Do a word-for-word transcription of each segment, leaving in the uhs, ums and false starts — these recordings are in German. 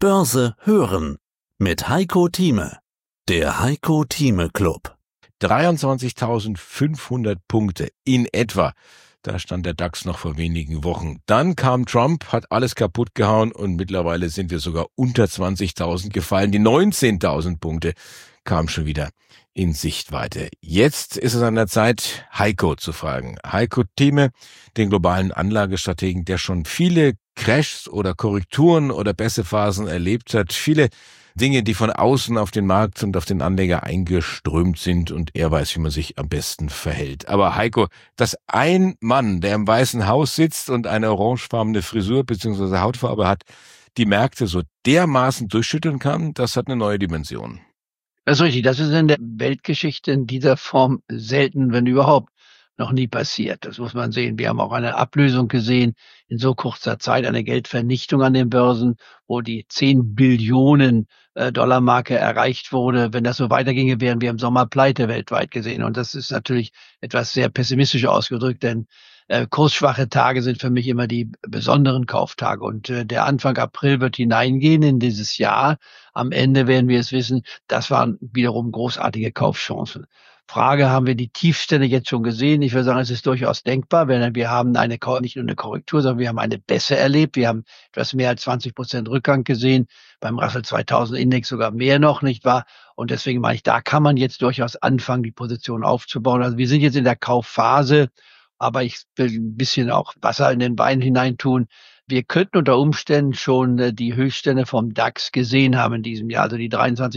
Börse hören mit Heiko Thieme. Der Heiko Thieme Club. dreiundzwanzigtausendfünfhundert Punkte in etwa. Da stand der DAX noch vor wenigen Wochen. Dann kam Trump, hat alles kaputt gehauen und mittlerweile sind wir sogar unter zwanzigtausend gefallen. Die neunzehntausend Punkte kamen schon wieder in Sichtweite. Jetzt ist es an der Zeit, Heiko zu fragen. Heiko Thieme, den globalen Anlagestrategen, der schon viele Crashs oder Korrekturen oder Bässephasen erlebt hat, viele Dinge, die von außen auf den Markt und auf den Anleger eingeströmt sind, und er weiß, wie man sich am besten verhält. Aber Heiko, dass ein Mann, der im Weißen Haus sitzt und eine orangefarbene Frisur bzw. Hautfarbe hat, die Märkte so dermaßen durchschütteln kann, das hat eine neue Dimension. Das ist richtig. Das ist in der Weltgeschichte in dieser Form selten, wenn überhaupt, noch nie passiert. Das muss man sehen. Wir haben auch eine Ablösung gesehen in so kurzer Zeit, eine Geldvernichtung an den Börsen, wo die zehn Billionen Dollar Marke erreicht wurde. Wenn das so weiterginge, wären wir im Sommer pleite weltweit gesehen. Und das ist natürlich etwas sehr pessimistisch ausgedrückt, denn äh, kursschwache Tage sind für mich immer die besonderen Kauftage. Und äh, der Anfang April wird hineingehen in dieses Jahr. Am Ende werden wir es wissen, das waren wiederum großartige Kaufchancen. Frage, haben wir die Tiefstände jetzt schon gesehen? Ich würde sagen, es ist durchaus denkbar, denn wir haben eine, nicht nur eine Korrektur, sondern wir haben eine Bässe erlebt. Wir haben etwas mehr als zwanzig Prozent Rückgang gesehen, beim Russell zweitausend Index sogar mehr noch, nicht wahr? Und deswegen meine ich, da kann man jetzt durchaus anfangen, die Position aufzubauen. Also wir sind jetzt in der Kaufphase, aber ich will ein bisschen auch Wasser in den Wein hineintun. Wir könnten unter Umständen schon äh, die Höchststände vom DAX gesehen haben in diesem Jahr, also die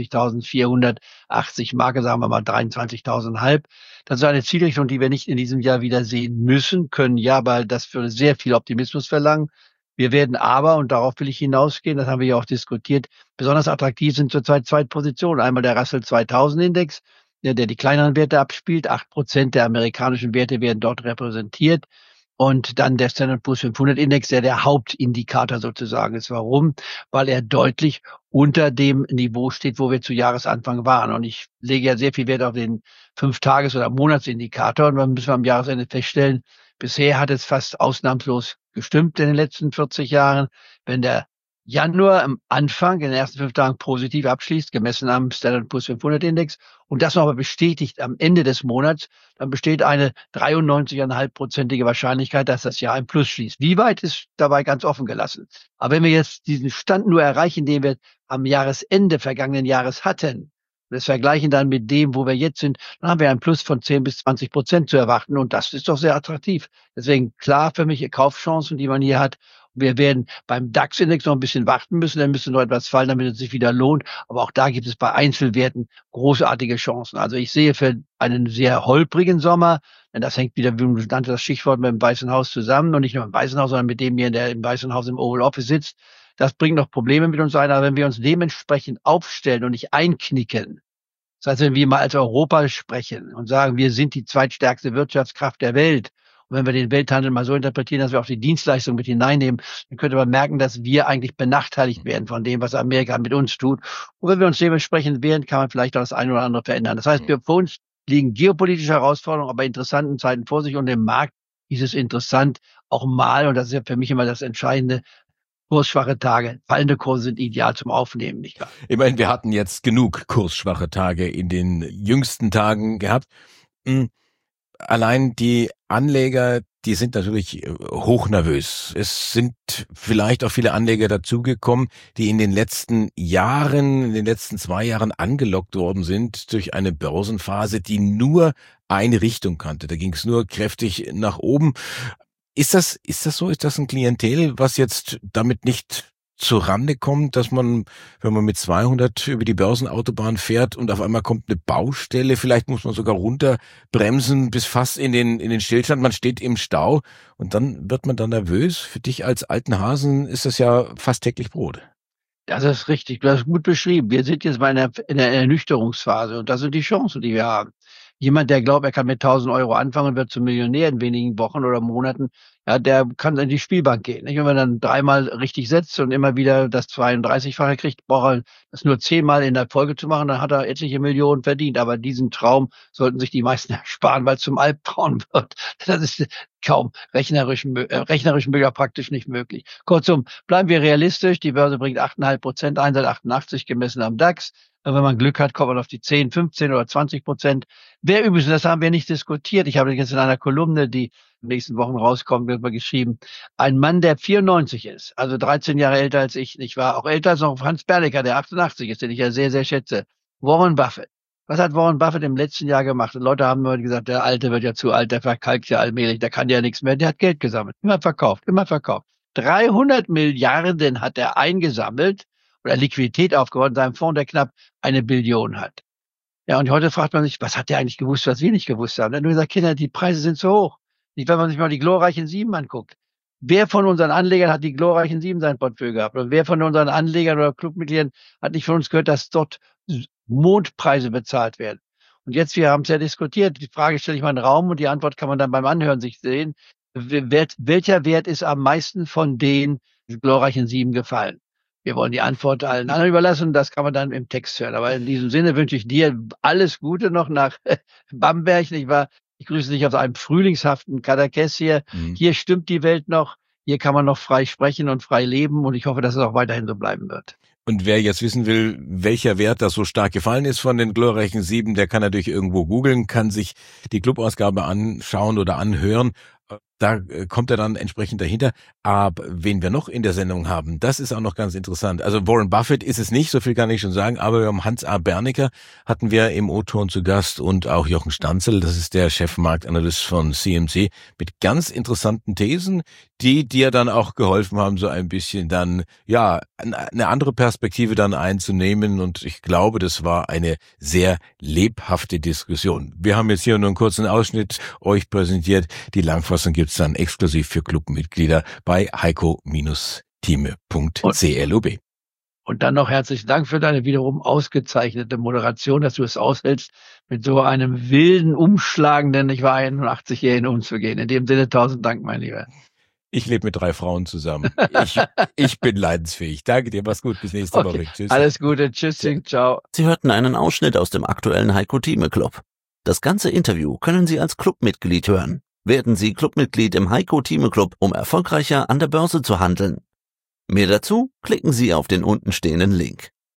dreiundzwanzigtausendvierhundertachtzig Marke, sagen wir mal dreiundzwanzigtausend halb. Das ist eine Zielrichtung, die wir nicht in diesem Jahr wieder sehen müssen, können ja, weil das würde sehr viel Optimismus verlangen. Wir werden aber, und darauf will ich hinausgehen, das haben wir ja auch diskutiert, besonders attraktiv sind zurzeit zwei Positionen. Einmal der Russell zweitausend Index, der, der die kleineren Werte abspielt. Acht Prozent der amerikanischen Werte werden dort repräsentiert. Und dann der Standard and Poor's fünfhundert Index, der der Hauptindikator sozusagen ist. Warum? Weil er deutlich unter dem Niveau steht, wo wir zu Jahresanfang waren. Und ich lege ja sehr viel Wert auf den Fünf-Tages- oder Monatsindikator. Und dann müssen wir am Jahresende feststellen, bisher hat es fast ausnahmslos gestimmt in den letzten vierzig Jahren. Wenn der Januar am Anfang in den ersten fünf Tagen positiv abschließt, gemessen am Standard and Poor's fünfhundert Index, und das noch aber bestätigt am Ende des Monats, dann besteht eine dreiundneunzig Komma fünf prozentige Wahrscheinlichkeit, dass das Jahr im Plus schließt. Wie weit ist dabei ganz offen gelassen. Aber wenn wir jetzt diesen Stand nur erreichen, den wir am Jahresende vergangenen Jahres hatten, und das vergleichen dann mit dem, wo wir jetzt sind, dann haben wir einen Plus von zehn bis zwanzig Prozent zu erwarten. Und das ist doch sehr attraktiv. Deswegen klar für mich Kaufchancen, die man hier hat. Wir werden beim DAX-Index noch ein bisschen warten müssen. Dann müsste noch etwas fallen, damit es sich wieder lohnt. Aber auch da gibt es bei Einzelwerten großartige Chancen. Also ich sehe für einen sehr holprigen Sommer, denn das hängt wieder, wie du nannte das Stichwort, mit dem Weißen Haus zusammen. Und nicht nur im Weißen Haus, sondern mit dem hier, der im Weißen Haus im Oval Office sitzt. Das bringt noch Probleme mit uns ein. Aber wenn wir uns dementsprechend aufstellen und nicht einknicken, das heißt, wenn wir mal als Europa sprechen und sagen, wir sind die zweitstärkste Wirtschaftskraft der Welt, und wenn wir den Welthandel mal so interpretieren, dass wir auch die Dienstleistung mit hineinnehmen, dann könnte man merken, dass wir eigentlich benachteiligt werden von dem, was Amerika mit uns tut. Und wenn wir uns dementsprechend wehren, kann man vielleicht auch das eine oder andere verändern. Das heißt, wir, für uns liegen geopolitische Herausforderungen, aber interessanten Zeiten vor sich. Und im Markt ist es interessant, auch mal, und das ist ja für mich immer das Entscheidende, kursschwache Tage, fallende Kurse sind ideal zum Aufnehmen, nicht wahr? Ich meine, wir hatten jetzt genug kursschwache Tage in den jüngsten Tagen gehabt. Allein die Anleger, die sind natürlich hochnervös. Es sind vielleicht auch viele Anleger dazugekommen, die in den letzten Jahren, in den letzten zwei Jahren angelockt worden sind durch eine Börsenphase, die nur eine Richtung kannte. Da ging es nur kräftig nach oben. Ist das, ist das so? Ist das ein Klientel, was jetzt damit nicht zurande kommt, dass man, wenn man mit zweihundert über die Börsenautobahn fährt und auf einmal kommt eine Baustelle, vielleicht muss man sogar runterbremsen bis fast in den, in den Stillstand, man steht im Stau und dann wird man dann nervös. Für dich als alten Hasen ist das ja fast täglich Brot. Das ist richtig, du hast gut beschrieben. Wir sind jetzt bei einer, in einer Ernüchterungsphase und das sind die Chancen, die wir haben. Jemand, der glaubt, er kann mit tausend Euro anfangen und wird zum Millionär in wenigen Wochen oder Monaten, ja, der kann in die Spielbank gehen. Nicht? Wenn man dann dreimal richtig setzt und immer wieder das zweiunddreißigfache kriegt, braucht er das nur zehnmal in der Folge zu machen, dann hat er etliche Millionen verdient. Aber diesen Traum sollten sich die meisten ersparen, weil es zum Albtraum wird. Das ist kaum rechnerisch, äh, rechnerisch möglich, praktisch nicht möglich. Kurzum, bleiben wir realistisch. Die Börse bringt acht Komma fünf Prozent ein, seit achtundachtzig gemessen am DAX. Wenn man Glück hat, kommt man auf die zehn, fünfzehn oder zwanzig Prozent. Wer übrigens, das haben wir nicht diskutiert, ich habe jetzt in einer Kolumne, die in den nächsten Wochen rauskommt, wird mal geschrieben, ein Mann, der vierundneunzig ist, also dreizehn Jahre älter als ich, ich war auch älter als noch Hans Bernecker, der achtundachtzig ist, den ich ja sehr, sehr schätze. Warren Buffett. Was hat Warren Buffett im letzten Jahr gemacht? Und Leute haben immer gesagt, der Alte wird ja zu alt, der verkalkt ja allmählich, der kann ja nichts mehr. Der hat Geld gesammelt, immer verkauft, immer verkauft. dreihundert Milliarden hat er eingesammelt oder Liquidität aufgebaut in seinem Fonds, der knapp eine Billion hat. Ja, und heute fragt man sich, was hat der eigentlich gewusst, was wir nicht gewusst haben? Er hat nur gesagt, Kinder, die Preise sind zu hoch. Nicht, wenn man sich mal die glorreichen Sieben anguckt. Wer von unseren Anlegern hat die glorreichen Sieben sein Portfolio gehabt? Und wer von unseren Anlegern oder Clubmitgliedern hat nicht von uns gehört, dass dort Mondpreise bezahlt werden? Und jetzt, wir haben es ja diskutiert, die Frage stelle ich mal in den Raum und die Antwort kann man dann beim Anhören sich sehen. Welcher Wert ist am meisten von den glorreichen Sieben gefallen? Wir wollen die Antwort allen anderen überlassen, das kann man dann im Text hören. Aber in diesem Sinne wünsche ich dir alles Gute noch nach Bamberg, nicht wahr? Ich grüße dich aus einem frühlingshaften Cadaqués hier. Mhm. Hier stimmt die Welt noch, hier kann man noch frei sprechen und frei leben und ich hoffe, dass es auch weiterhin so bleiben wird. Und wer jetzt wissen will, welcher Wert da so stark gefallen ist von den glorreichen Sieben, der kann natürlich irgendwo googeln, kann sich die Clubausgabe anschauen oder anhören. Da kommt er dann entsprechend dahinter. Aber wen wir noch in der Sendung haben, das ist auch noch ganz interessant. Also Warren Buffett ist es nicht, so viel kann ich schon sagen, aber wir haben Hans A. Bernecker hatten wir im O-Ton zu Gast und auch Jochen Stanzel, das ist der Chefmarktanalyst von C M C, mit ganz interessanten Thesen, die dir dann auch geholfen haben, so ein bisschen dann, ja, eine andere Perspektive dann einzunehmen und ich glaube, das war eine sehr lebhafte Diskussion. Wir haben jetzt hier nur einen kurzen Ausschnitt euch präsentiert, die Langfassung gibt's dann exklusiv für Clubmitglieder bei heiko Bindestrich thieme Punkt club. Und dann noch herzlichen Dank für deine wiederum ausgezeichnete Moderation, dass du es aushältst, mit so einem wilden, umschlagenden, ich war einundachtzig-Jährigen umzugehen. In dem Sinne tausend Dank, mein Lieber. Ich lebe mit drei Frauen zusammen. Ich, ich bin leidensfähig. Danke dir, mach's gut, bis nächste okay. Woche. Tschüss. Alles Gute, tschüss, ciao. Sie hörten einen Ausschnitt aus dem aktuellen Heiko Thieme Club. Das ganze Interview können Sie als Clubmitglied hören. Werden Sie Clubmitglied im Heiko Thieme Club, um erfolgreicher an der Börse zu handeln. Mehr dazu klicken Sie auf den untenstehenden Link.